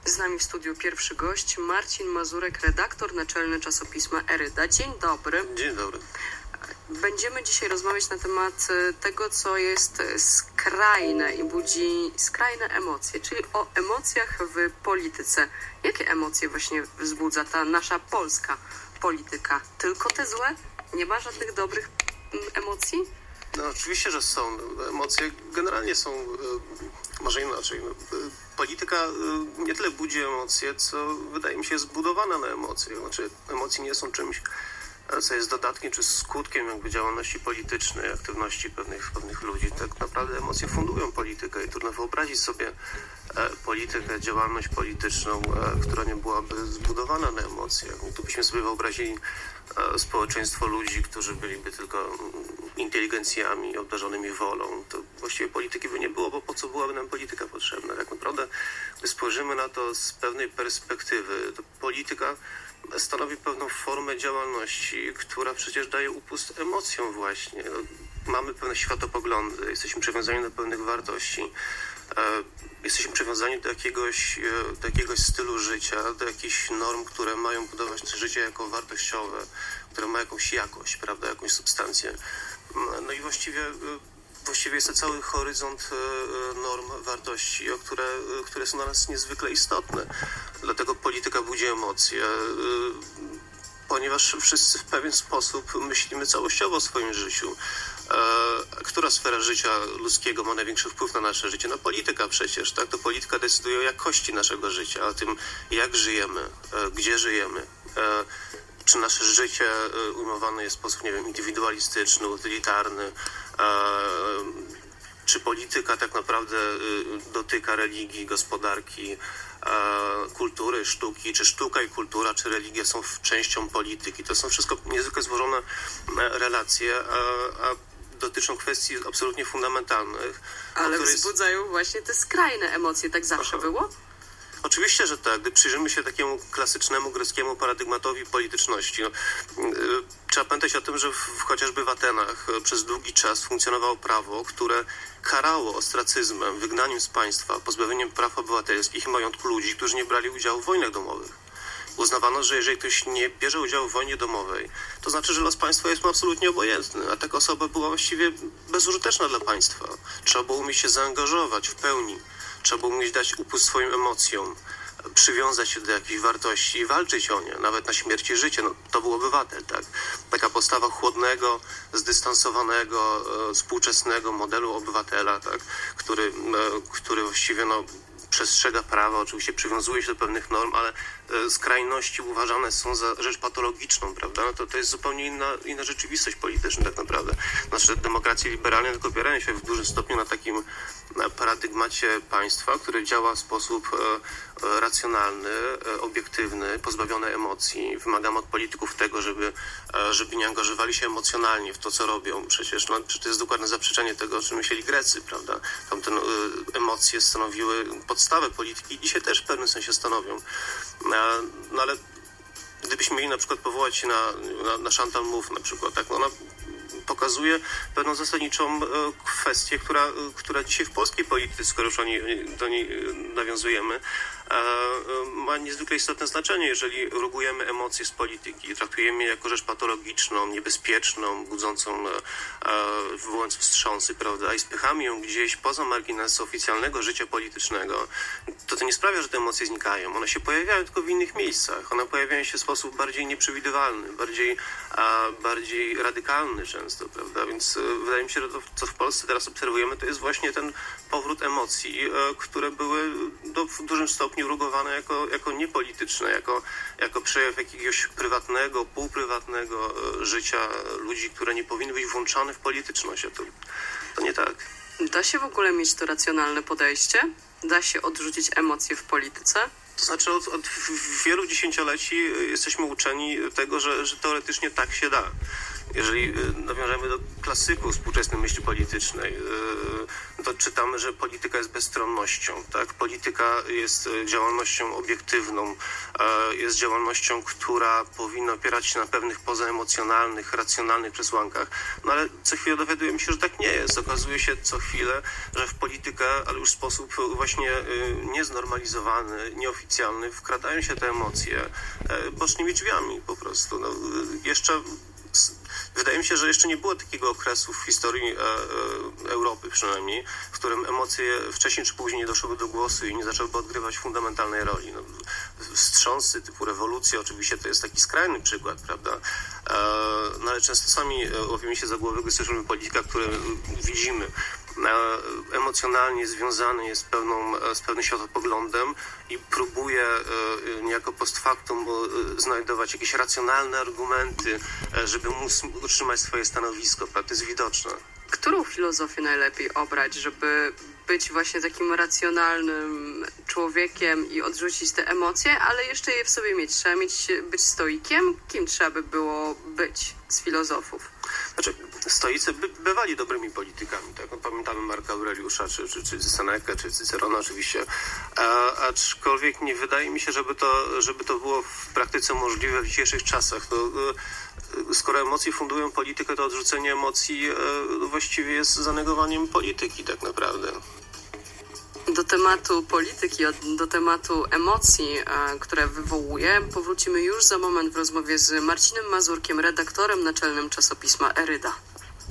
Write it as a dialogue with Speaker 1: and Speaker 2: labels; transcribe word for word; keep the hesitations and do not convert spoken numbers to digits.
Speaker 1: Z nami w studiu pierwszy gość Marcin Mazurek, redaktor naczelny czasopisma Eryda. Dzień dobry.
Speaker 2: Dzień dobry.
Speaker 1: Będziemy dzisiaj rozmawiać na temat tego, co jest skrajne i budzi skrajne emocje, czyli o emocjach w polityce. Jakie emocje właśnie wzbudza ta nasza polska polityka? Tylko te złe? Nie ma żadnych dobrych emocji?
Speaker 2: No oczywiście, że są. Emocje generalnie są, może inaczej. Polityka nie tyle budzi emocje, co wydaje mi się jest zbudowana na emocjach. Znaczy emocje nie są czymś, co jest dodatkiem czy skutkiem jakby działalności politycznej, aktywności pewnych, pewnych ludzi. Tak naprawdę emocje fundują politykę i trudno wyobrazić sobie politykę, działalność polityczną, która nie byłaby zbudowana na emocjach. I tu byśmy sobie wyobrazili społeczeństwo ludzi, którzy byliby tylko inteligencjami, obdarzonymi wolą. To właściwie polityki by nie było, bo po co byłaby nam polityka potrzebna? Tak naprawdę, gdy spojrzymy na to z pewnej perspektywy, to polityka stanowi pewną formę działalności, która przecież daje upust emocjom właśnie. No, mamy pewne światopoglądy, jesteśmy przywiązani do pewnych wartości, e, jesteśmy przywiązani do jakiegoś, do jakiegoś stylu życia, do jakichś norm, które mają budować życie jako wartościowe, które ma jakąś jakość, prawda, jakąś substancję. No i właściwie Właściwie jest to cały horyzont norm, wartości, które, które są dla nas niezwykle istotne. Dlatego polityka budzi emocje, ponieważ wszyscy w pewien sposób myślimy całościowo o swoim życiu. Która sfera życia ludzkiego ma największy wpływ na nasze życie? No polityka przecież, tak? To polityka decyduje o jakości naszego życia, o tym, jak żyjemy, gdzie żyjemy. Czy nasze życie ujmowane jest w sposób, nie wiem, indywidualistyczny, utylitarny, czy polityka tak naprawdę dotyka religii, gospodarki, kultury, sztuki, czy sztuka i kultura, czy religia są częścią polityki. To są wszystko niezwykle złożone relacje, a, a dotyczą kwestii absolutnie fundamentalnych.
Speaker 1: Ale wzbudzają jest... właśnie te skrajne emocje. Tak zawsze Aha. było?
Speaker 2: Oczywiście, że tak. Gdy przyjrzymy się takiemu klasycznemu greckiemu paradygmatowi polityczności, no, yy, trzeba pamiętać o tym, że w, chociażby w Atenach yy, przez długi czas funkcjonowało prawo, które karało ostracyzmem, wygnaniem z państwa, pozbawieniem praw obywatelskich i majątku ludzi, którzy nie brali udziału w wojnach domowych. Uznawano, że jeżeli ktoś nie bierze udziału w wojnie domowej, to znaczy, że los państwa jest mu absolutnie obojętny, a taka osoba była właściwie bezużyteczna dla państwa. Trzeba było umieć się zaangażować w pełni. Trzeba było umieć dać upust swoim emocjom, przywiązać się do jakichś wartości i walczyć o nie, nawet na śmierć i życie. No, to był obywatel, tak? Taka postawa chłodnego, zdystansowanego, e, współczesnego modelu obywatela, tak? Który, e, który właściwie no, przestrzega prawa, oczywiście przywiązuje się do pewnych norm, ale e, skrajności uważane są za rzecz patologiczną, prawda? No to, to jest zupełnie inna, inna rzeczywistość polityczna tak naprawdę. Nasze demokracje liberalne tylko opierają się w dużym stopniu na takim na paradygmacie państwa, które działa w sposób e, e, racjonalny, e, obiektywny, pozbawiony emocji. Wymagamy od polityków tego, żeby, e, żeby nie angażowali się emocjonalnie w to, co robią. Przecież no, to jest dokładne zaprzeczenie tego, o czym myśleli Grecy, prawda? Tamte e, emocje stanowiły podstawę polityki i dzisiaj też w pewnym sensie stanowią. E, no ale gdybyśmy mieli na przykład powołać się na, na, na Chantal Mouffe na przykład, tak, no ona pokazuje pewną zasadniczą kwestię, która, która dzisiaj w polskiej polityce, skoro już do niej nawiązujemy, ma niezwykle istotne znaczenie. Jeżeli rugujemy emocje z polityki, traktujemy je jako rzecz patologiczną, niebezpieczną, budzącą, wywołującą wstrząsy, prawda, i spychamy ją gdzieś poza margines oficjalnego życia politycznego, to to nie sprawia, że te emocje znikają. One się pojawiają tylko w innych miejscach. One pojawiają się w sposób bardziej nieprzewidywalny, bardziej, bardziej radykalny często, prawda? Więc wydaje mi się, że to, co w Polsce teraz obserwujemy, to jest właśnie ten powrót emocji, które były do, w dużym stopniu rugowane jako, jako niepolityczne, jako, jako przejaw jakiegoś prywatnego, półprywatnego życia ludzi, które nie powinny być włączane w polityczność. To, to nie tak.
Speaker 1: Da się w ogóle mieć to racjonalne podejście? Da się odrzucić emocje w polityce?
Speaker 2: To znaczy od, od wielu dziesięcioleci jesteśmy uczeni tego, że, że teoretycznie tak się da. Jeżeli nawiążemy do klasyków współczesnej myśli politycznej, to czytamy, że polityka jest bezstronnością, tak? Polityka jest działalnością obiektywną, jest działalnością, która powinna opierać się na pewnych pozaemocjonalnych, racjonalnych przesłankach, no ale co chwilę dowiadujemy się, że tak nie jest. Okazuje się co chwilę, że w politykę, ale już w sposób właśnie nieznormalizowany, nieoficjalny, wkradają się te emocje bocznymi drzwiami po prostu. No, jeszcze wydaje mi się, że jeszcze nie było takiego okresu w historii e, e, Europy przynajmniej, w którym emocje wcześniej czy później nie doszłyby do głosu i nie zaczęłyby odgrywać fundamentalnej roli. No, wstrząsy typu rewolucja, oczywiście to jest taki skrajny przykład, prawda? E, no ale często sami łapiemy się za głowę, gdy słyszymy polityka, które widzimy, e, emocjonalnie związany jest z, pewną, z pewnym światopoglądem i próbuje e, niejako post factum e, znajdować jakieś racjonalne argumenty, e, żeby móc utrzymać swoje stanowisko, prawda? To jest widoczne.
Speaker 1: Którą filozofię najlepiej obrać, żeby być właśnie takim racjonalnym człowiekiem i odrzucić te emocje, ale jeszcze je w sobie mieć? Trzeba mieć, być stoikiem? Kim trzeba by było być z filozofów?
Speaker 2: Znaczy, stoicy by, bywali dobrymi politykami, tak? No, pamiętamy Marka Aureliusza, czy, czy, czy Senekę, czy Cycerona oczywiście, A, aczkolwiek nie wydaje mi się, żeby to, żeby to było w praktyce możliwe w dzisiejszych czasach. To, skoro emocje fundują politykę, to odrzucenie emocji właściwie jest zanegowaniem polityki tak naprawdę.
Speaker 1: Do tematu polityki, do tematu emocji, które wywołuje, powrócimy już za moment w rozmowie z Marcinem Mazurkiem, redaktorem naczelnym czasopisma Eryda.